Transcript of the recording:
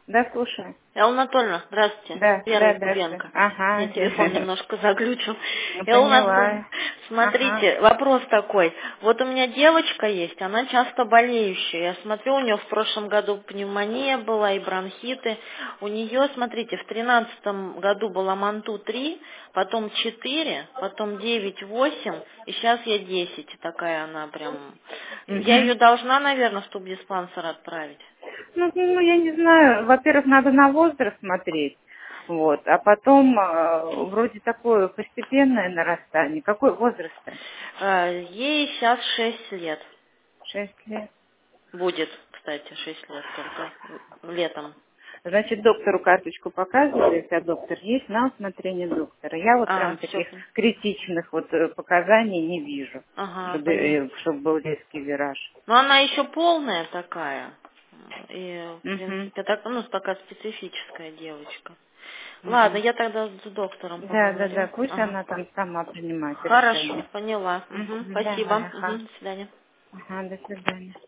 Да, слушаю. Элла Анатольевна, здравствуйте. Да, Вера да, да. Якубенко. Ага. Мне телефон немножко заглючил. Ну, Элла Анатольевна, поняла. Ага. смотрите, вопрос такой. Вот у меня девочка есть, она часто болеющая. Я смотрю, у нее в прошлом году пневмония была и бронхиты. У нее, смотрите, в 2013 году была МАНТУ-3, потом 4, потом 9, 8, и сейчас я 10. Такая она прям... Я Угу. ее должна, наверное, в тубдиспансер отправить. Ну, я не знаю. Во-первых, надо на возраст смотреть. Вот. А потом вроде такое постепенное нарастание. Какой возраст-то? Ей сейчас 6 лет. 6 лет. Будет, кстати, 6 лет только летом. Значит, доктору карточку показываете, а доктор есть на усмотрение доктора. Я вот прям Все. таких критичных вот показаний не вижу, Ага, понятно. чтобы был резкий вираж. Но она еще полная такая. И, в Угу. принципе, так, ну, такая специфическая девочка. Ладно, Угу. я тогда с доктором Да, поговорю. пусть Ага. она там сама принимает Хорошо, решение. поняла. Угу, Мгм. спасибо. Давай, Угу, ага. до свидания. Ага, до свидания.